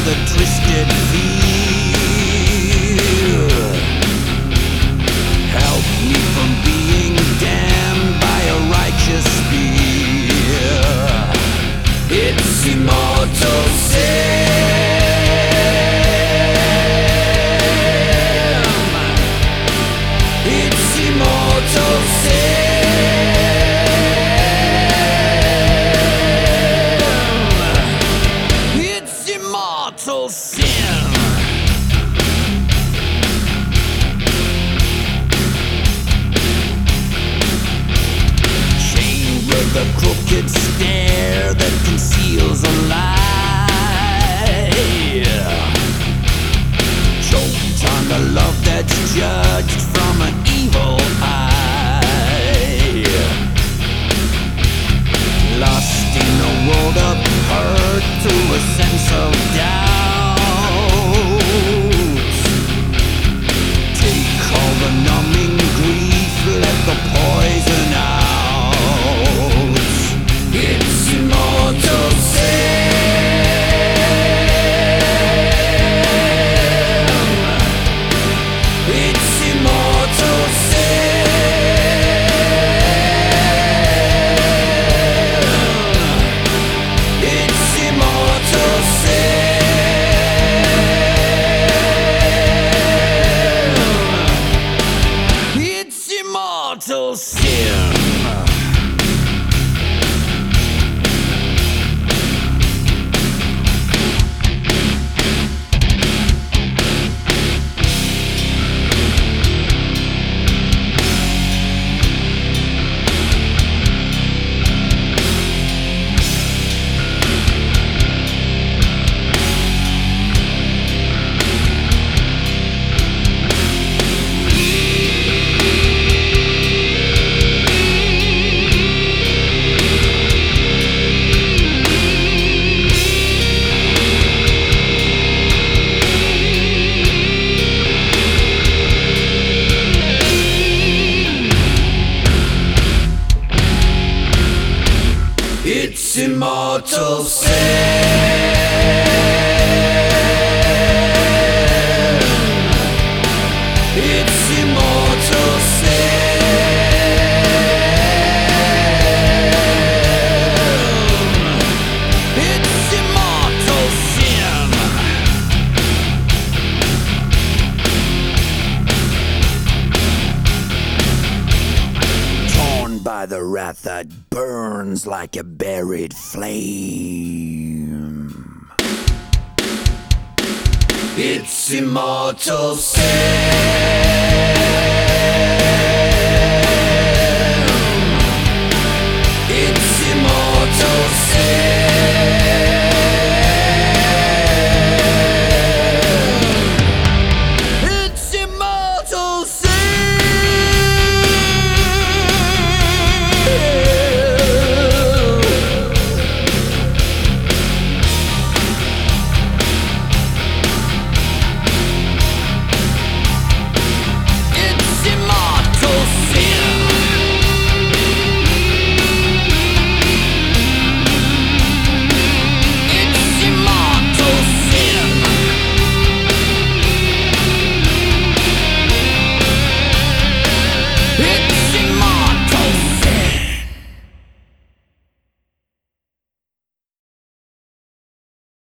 the twisted fear. Help me from being damned by a righteous spear. It's immortal sin. It's immortal sin. It's immortal sin. Chained with a crooked stare that conceals a lie. Choked on the love that's judged from an evil eye. Lost in a world of hurt to a sense of doubt. Take all the numbing grief, let the poison out. It's immortal sin. It's immortal sin. It's immortal sin. It's immortal sin. It's immortal sin. It's immortal sin. It's immortal sin. Torn by the wrath that burns like a buried flame. It's immortal sin.